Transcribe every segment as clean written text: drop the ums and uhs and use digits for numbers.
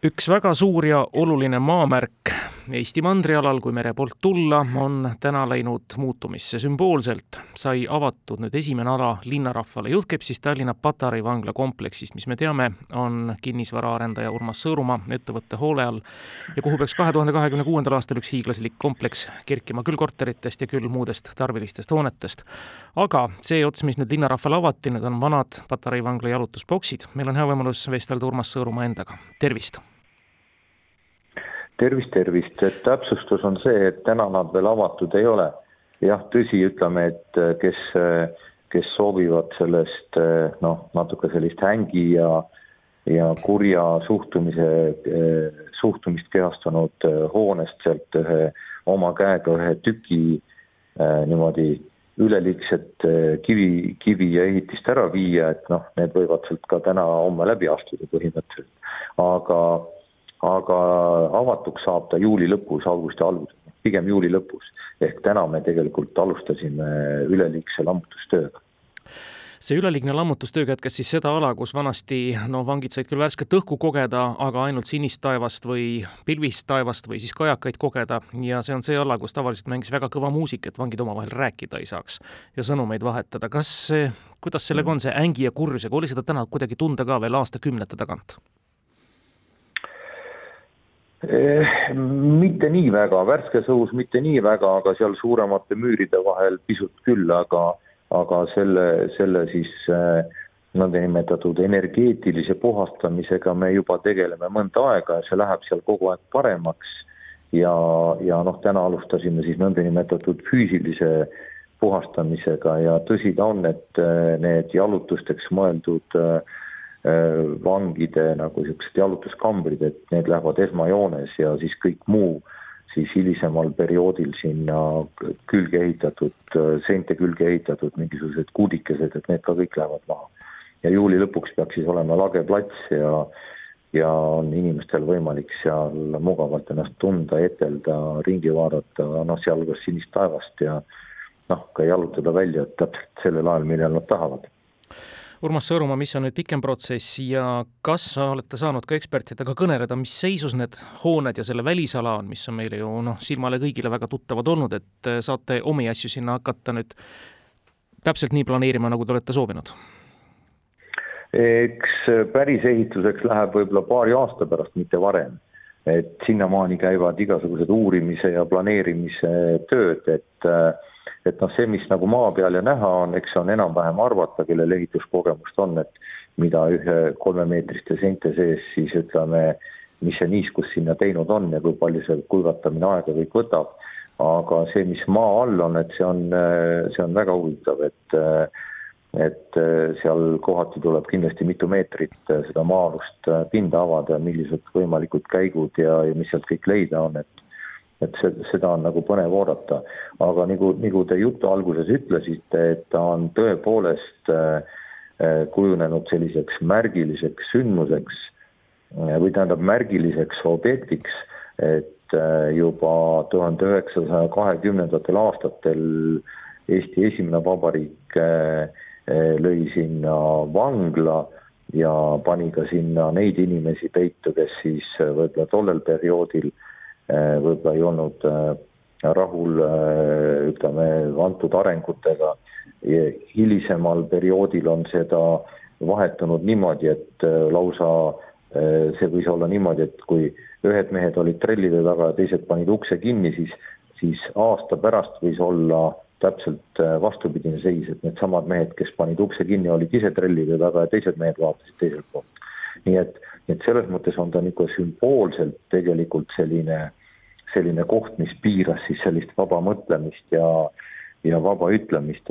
Üks väga suur ja oluline maamärk Eesti mandrialal, kui mere poolt tulla, on täna läinud muutumisse. Sümboolselt sai avatud nüüd esimene ala linnarahvale. Jutt käib siis Tallinna Patarei vangla kompleksist, mis me teame, on kinnisvaraarendaja Urmas Sõõrumaa ettevõtte hoole all ja kuhu peaks 2026. aastal üks hiiglaslik kompleks kerkima küll korteritest ja küll muudest tarvilistest hoonetest. Aga see ots, mis nüüd linnarahvale avati, need on vanad Patarei vangla jalutusboksid. Meil on hea võimalus vestelda Urmas Sõõrumaa endaga. Tervist! Tervist. Et täpsustus on see, et täna nad veel avatud ei ole. Jah, tõsi, ütleme, et kes soovivad sellest natuke sellist hängi ja kurja suhtumist kehastanud hoonest sealt oma käega ühe tüki niimoodi üleliigset kivi ja ehitist ära viia, et need võivad sealt ka täna homme läbi astuda põhimõtteliselt. Aga avatuks saab ta juuli lõpus, augusti alguses, pigem juuli lõpus. Ehk täna me tegelikult alustasime üleliigse lammutustööga. See üleliigne lammutustöö kätkes siis seda ala, kus vanasti vangid said küll värsket õhku kogeda, aga ainult sinist taevast või pilvist taevast või siis kajakaid kogeda. Ja see on see ala, kus tavaliselt mängis väga kõva muusik, et vangid omavahel rääkida ei saaks ja sõnumeid vahetada. Kuidas sellega on see ängi ja kurjusega? Oli seda täna kuidagi tunda ka veel aastakümnete tagant? Mitte nii väga, värskes õhus mitte nii väga, aga seal suuremate müüride vahel pisut küll, aga selle siis nõndanimetatud energeetilise puhastamisega me juba tegeleme mõnda aega ja see läheb seal kogu aeg paremaks ja täna alustasime siis nõndanimetatud füüsilise puhastamisega ja tõsi ta on, et need jalutusteks mõeldud vangide nagu sellised jalutuskambrid, et need lähevad esmajoones ja siis kõik muu siis hilisemal perioodil sinna külge ehitatud, seinte külge ehitatud mingisugused kuudikesed, et need ka kõik lähevad maha. Ja juuli lõpuks peaks siis olema lage plats ja on inimestel võimalik seal mugavalt ennast tunda, etelda, ringi vaadata, sealhulgas sinist taevast ja ka jalutada välja täpselt sellel ajal, millal nad tahavad. Urmas Sõõrumaa, mis on nüüd pikem protsess ja kas olete saanud ka ekspertidega kõneleda, mis seisus need hooned ja selle välisala on, mis on meile ju silmale kõigile väga tuttavad olnud, et saate omi asju sinna hakata nüüd täpselt nii planeerima, nagu te olete soovinud? Eks päris ehituseks läheb võib-olla paari aasta pärast, mitte varem. Et sinnamaani käivad igasugused uurimise ja planeerimise tööd, et see, mis nagu maa peal ja näha on, eks see on enam-vähem arvata, kellel ehituskogemust on, et mida 3-meetriste seinte sees siis ütleme, mis see niiskus sinna teinud on ja kui palju see kuivatamine aega kõik võtab. Aga see, mis maa all on, et see on väga huvitav, et seal kohati tuleb kindlasti mitu meetrit seda maa-alust pinda avada, millised võimalikud käigud ja mis sealt kõik leida on, et seda on nagu põnev oodata. Aga nagu te jutu alguses ütlesite, et ta on tõepoolest kujunenud selliseks märgiliseks sündmuseks või tähendab märgiliseks objektiks, et juba 1920. aastatel Eesti esimene vabariik lõi sinna vangla ja pani ka sinna neid inimesi peitu, kes siis võib-olla tollel perioodil võib-olla ei olnud rahul antud arengutega. Hilisemal perioodil on seda vahetunud niimoodi, et lausa see võis olla niimoodi, et kui ühed mehed olid trellide taga ja teised panid ukse kinni, siis aasta pärast võis olla täpselt vastupidine seis, et need samad mehed, kes panid ukse kinni, olid ise trellide taga ja teised mehed vaatasid teiselt poolt. Nii et selles mõttes on ta niisugune sümboolselt tegelikult selline koht, mis piiras siis sellist vaba mõtlemist ja vaba ütlemist,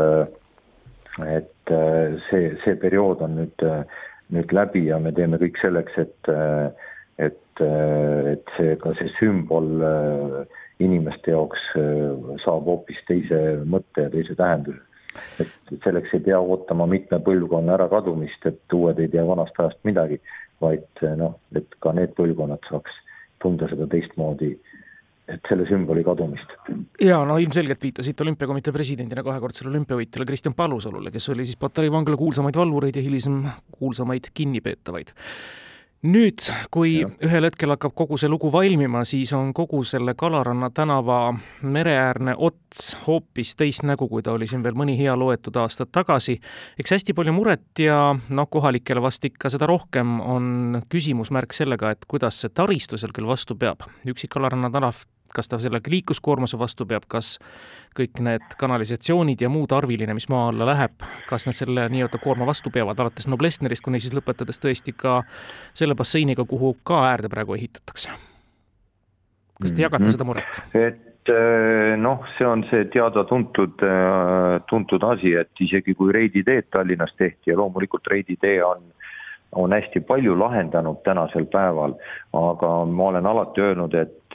et see periood on nüüd läbi ja me teeme kõik selleks, et see sümbol inimeste jaoks saab hoopis teise mõtte ja teise tähenduse. Et selleks ei pea ootama mitme põlvkonna ära kadumist, et uued ei tea vanast ajast midagi, vaid et ka need põlvkonnad saaks tunda seda teistmoodi, et selle sümboli kadumist. Ja ilmselgelt viitasid olümpiakomitee presidendina kahekordsele olümpiavõitjale Kristjan Palusalule, kes oli siis Patarei vangla kuulsamaid valvureid ja hilisem kuulsamaid kinnipeetavaid. Nüüd, kui ühel hetkel hakkab kogu see lugu valmima, siis on kogu selle Kalaranna tänava mereäärne ots hoopis teist nägu, kui ta oli siin veel mõni hea loetud aastad tagasi. Eks hästi palju muret ja kohalikele vast ikka seda rohkem on küsimusmärk sellega, et kuidas see taristu seal küll vastu peab. Üksik Kalaranna tänav, kas ta selle liikluskoormuse vastu peab, kas kõik need kanalisatsioonid ja muu tarviline, mis maa alla läheb, kas need selle nii-öelda koorma vastu peavad, alates Noblessnerist kuni siis lõpetades tõesti ka selle basseiniga, kuhu ka äärde praegu ehitatakse. Kas te jagate seda muret? Et see on see tuntud asi, et isegi kui Reidi teed Tallinnas tehti ja loomulikult Reidi tee on hästi palju lahendanud tänasel päeval, aga ma olen alati öelnud,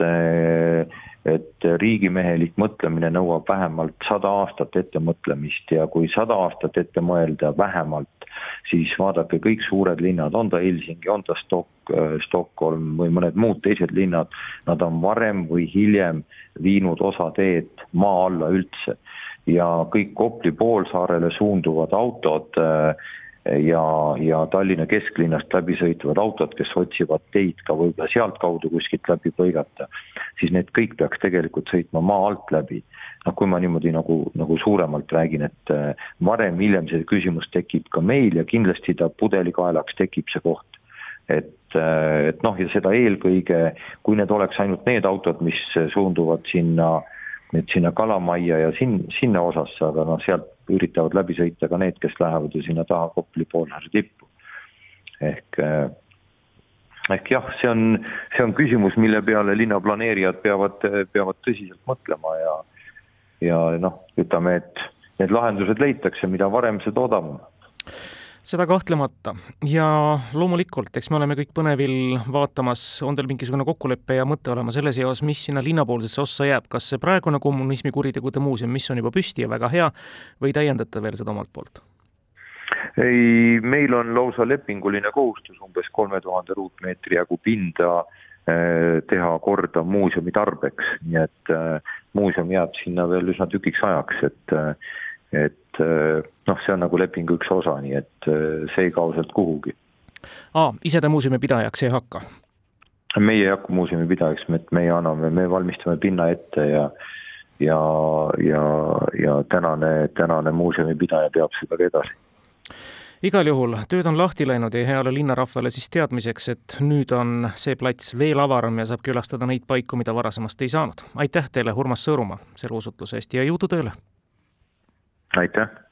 et riigimehelik mõtlemine nõuab vähemalt 100 aastat ette mõtlemist ja kui 100 aastat ette mõelda vähemalt, siis vaadake kõik suured linnad, on ta Helsingi, on ta Stockholm või mõned muud teised linnad, nad on varem või hiljem viinud osa teed maa alla üldse ja kõik Kopli poolsaarele suunduvad autod ja Tallinna kesklinnast läbi sõitvad autod, kes otsivad teid ka võib-olla sealt kaudu kuskilt läbi põigata, siis need kõik peaks tegelikult sõitma maa alt läbi. Kui ma niimoodi nagu suuremalt räägin, et varem hiljem see küsimus tekib ka meil ja kindlasti ta pudelikaelaks tekib see koht. Et ja seda eelkõige, kui need oleks ainult need autod, mis suunduvad sinna Kalamajja ja sinna osasse, aga sealt üritavad läbi sõita ka need, kes lähevad ju sinna taha Kopli poolsaare tippu. Ehk jah, see on küsimus, mille peale linnaplaneerijad peavad tõsiselt mõtlema ja ütleme, et need lahendused leitakse, mida varem seda odavam. Seda kahtlemata ja loomulikult, eks me oleme kõik põnevil vaatamas, on teil mingisugune kokkuleppe ja mõte olema selle seos, mis sinna linnapoolsesse ossa jääb, kas see praegune kommunismi kuritegude muuseum, mis on juba püsti ja väga hea, või täiendate veel seda omalt poolt? Ei, meil on lausa lepinguline kohustus umbes 3000 ruutmeetri jagu pinda teha korda muuseumi tarbeks, nii et muuseum jääb sinna veel üsna tükiks ajaks, et see on nagu lepingu üks osa, nii et see ei kao sealt kuhugi. Ise te muuseumi pidajaks ei hakka? Meie ei hakka muuseumi pidajaks, me valmistame pinna ette ja tänane muuseumi pidaja peab seda ka edasi. Igal juhul, tööd on lahti läinud ja heale linnarahvale siis teadmiseks, et nüüd on see plats veel avaram ja saab külastada neid paiku, mida varasemast ei saanud. Aitäh teile, Urmas Sõõrumaa, selle usutluse eest ja jõudu tööle! Aitäh!